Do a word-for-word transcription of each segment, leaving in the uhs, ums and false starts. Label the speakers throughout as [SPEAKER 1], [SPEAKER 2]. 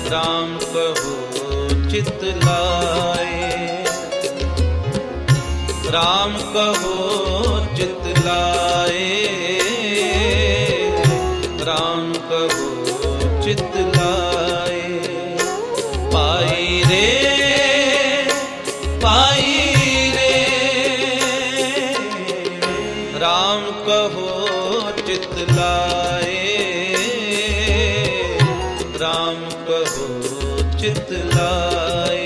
[SPEAKER 1] राम कहो चित लाए, राम कहो चित लाए, राम कहो चित लाए। पाई रे पाई रे, राम कहो चित लाए, राम कहो चित लाए,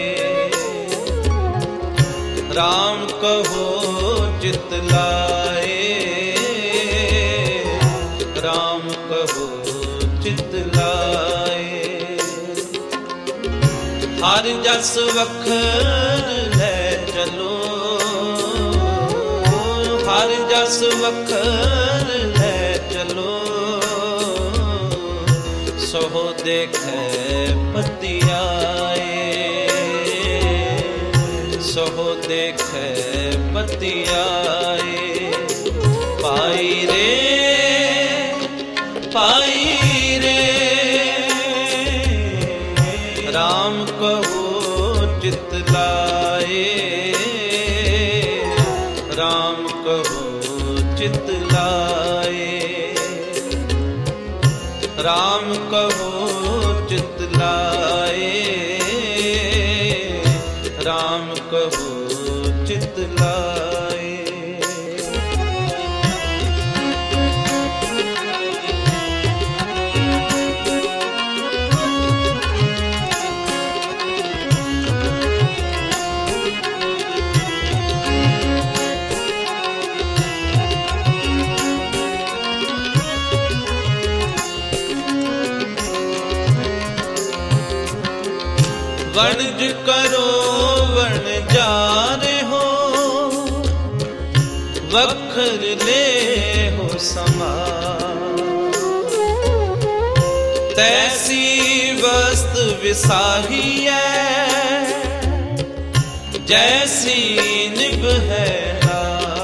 [SPEAKER 1] राम कहो चित लाए, राम कहो चित लाए। हर जस वखर है चलो, हर जस वखर है चलो, सोहो देखे पति आए, सोहो देखे पति आए। पाई रे पाई रे, राम कहो चित लाए, राम कहो चित लाए, राम कहो चित लाए, राम कहो चित लाए। वणज करो वन जारे हो, वखर ले हो समा, तैसी वस्त विसाही है, जैसी निभ है ना।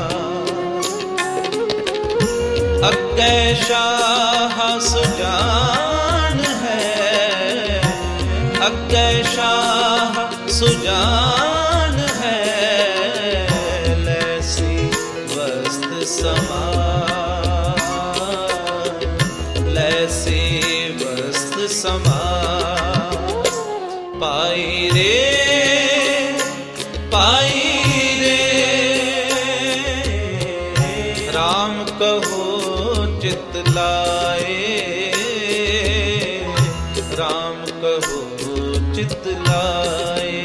[SPEAKER 1] अग्गै शाह सुजान है, अग्गै शाह सुजान है, लैसी वस्त समा, लैसी वस्त समा। पाई रे पाई रे, राम कहो चित लाए, राम कहो चित लाए,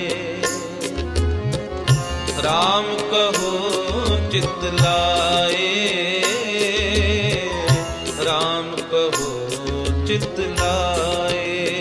[SPEAKER 1] राम कहो चित लाए, राम कहो चित लाए।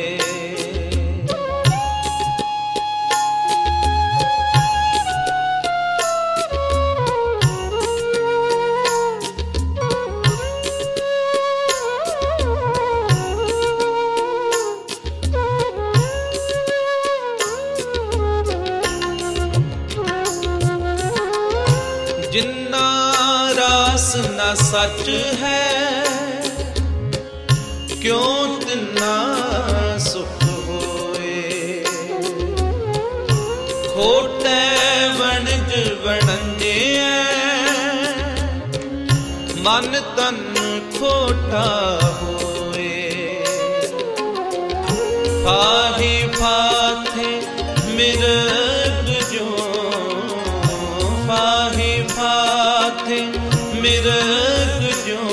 [SPEAKER 1] जिन्ना रास न सच है, क्यों तिन्ना सुख होए। खोटे वणज वणंजे मन तन खोटा होए। फाही फाथे मिर्ग जो, फाही फाथे मिर्ग जो,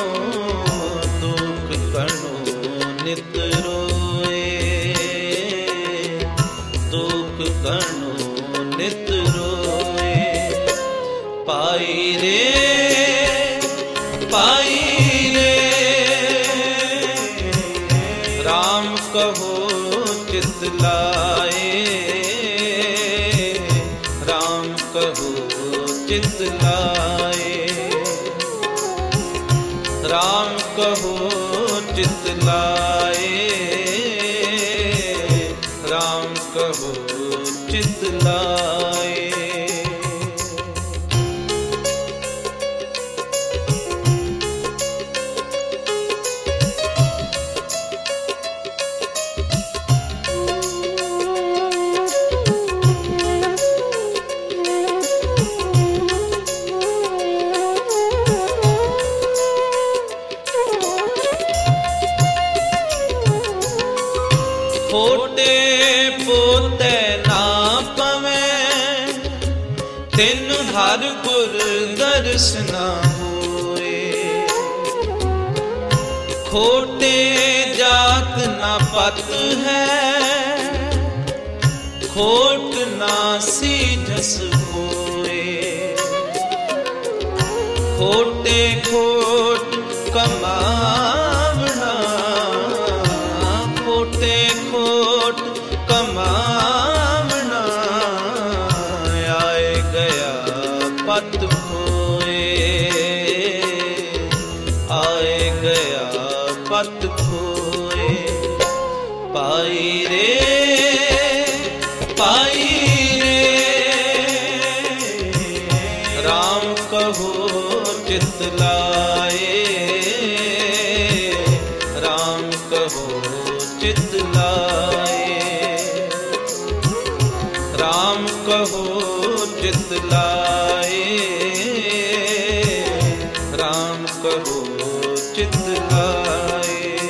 [SPEAKER 1] दुख कणो नित रोए, दुख कणो नित रोए। पाई रे पाई रे, राम कहो चित लाए, राम कहो चित लाए, राम कहो चित लाए, राम कहो चित लाए। ਖੋਟੇ ਪੋਤੇ ਨਾ ਪਵੇਂ, ਤੈਨੂੰ ਹਰ ਗੁਰ ਦਰਸ ਨਾ ਹੋਏ। ਖੋਟੇ ਜਾਤ ਨਾ ਪਤ ਹੈ, ਖੋਟ ਨਾ ਸੀਜਸ ਹੋਏ। ਖੋਟੇ ਖੋਟ ਕਮਾਵਣਾ, ਖੋਟੇ ਖੋਟ ਕਮਾਵਣਾ, ਆਏ ਗਿਆ ਪਤ ਖੋਏ, ਆਏ ਗਿਆ ਪਤ ਖੋਏ। ਪਾਈ ਰੇ ਪਾਈ ਰੇ, ਰਾਮ ਕਹੋ ਚਿਤ ਲਾਏ, ਰਾਮ ਕਹੋ ਚਿਤ ਲਾਏ, ਰਾਮ ਕਹੋ ਚਿਤ ਲਾਏ, ਰਾਮ ਕਹੋ ਚਿਤ ਲਾਏ।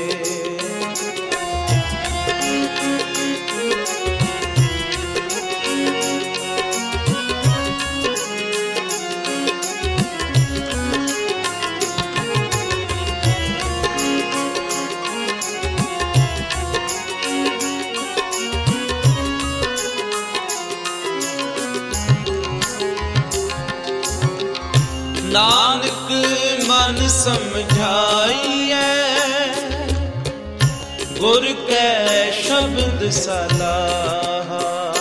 [SPEAKER 1] ਨਾਨਕ ਮਨ ਸਮਝਾਈਐ, ਗੁਰ ਕੈ ਸ਼ਬਦ ਸਲਾਹਾ।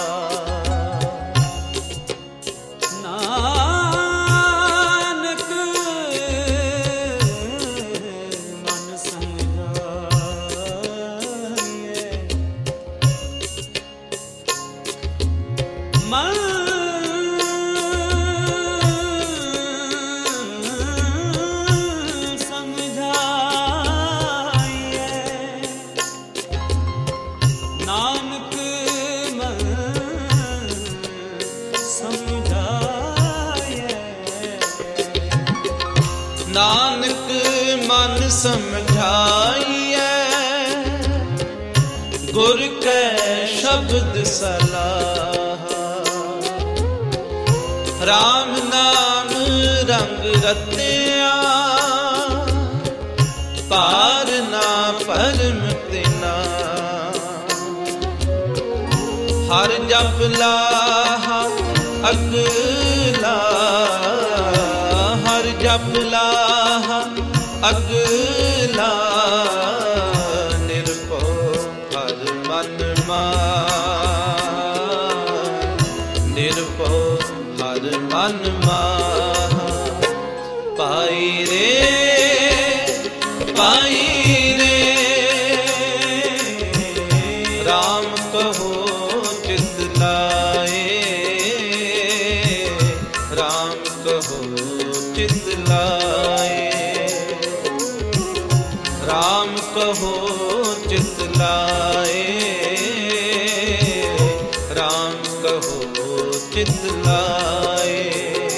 [SPEAKER 1] ਨਾਨਕ ਮਨ ਸਮਝਾਈਐ, ਮਨ ਨਾਨਕ ਮਨ ਸਮਝਾਈਐ, ਗੁਰ ਕੈ ਸ਼ਬਦ ਸਲਾਹਾ। ਰਾਮ ਨਾਮ ਰੰਗ ਰਤਿਆ, ਪਾਰ ਨਾ ਪਰਮ ਤਿਨਾ। ਹਰ ਜਪ ਲਾਹਾ ਅਗਲਾ, ਹਰ ਜਪ ਲਾਹਾ ਅਗਲਾ। ਨਿਰਭਉ ਹਰ ਮਨ ਮਾਨ, ਨਿਰਭਉ ਹਰ ਮਨ ਮਾਨ। ਪਾਈ ਰੇ ਪਾਈ ਰੇ, ਰਾਮ ਕਹੋ ਚਿਤ ਲਾਏ, ਰਾਮ ਕਹੋ ਚਿਤ ਲਾਏ, ਰਾਮ ਕਹੋ ਚਿਤ ਲਾਏ, ਰਾਮ ਕਹੋ ਚਿਤ ਲਾਏ।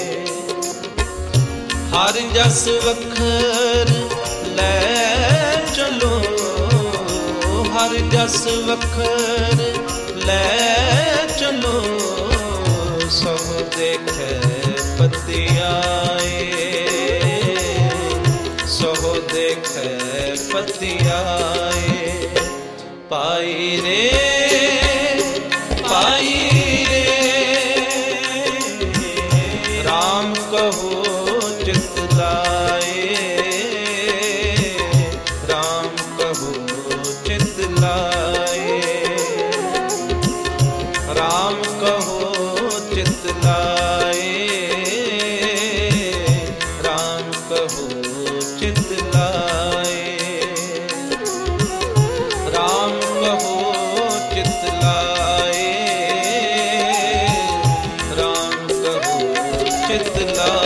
[SPEAKER 1] ਹਰ ਜਸ ਵਖਰ ਲੈ ਚਲੋ, ਹਰ ਜਸ ਵਖਰ ਲੈ ਚਲੋ। ਸਭ ਦੇਖੈ ਪਤੀ ਆਏ, ਸੋ ਦੇਖੈ ਪਤੀ ਆਏ। ਪਾਈ ਰੇ ਪਾਈ ਰੇ, ਰਾਮ ਕਹੋ ਚਿਤ ਲਾਏ, ਰਾਮ ਕਹੋ ਚਿਤ ਲਾਏ, ਰਾਮ ਕਹੋ ਚਿਤ ਲਾਏ, ਰਾਮ ਕਹੋ ਚਿਤ ਲਾਏ, ਰਾਮ ਕਹੋ ਚਿਤ ਲਾਏ, ਰਾਮ ਕਹੋ ਚਿਤ ਲਾਏ।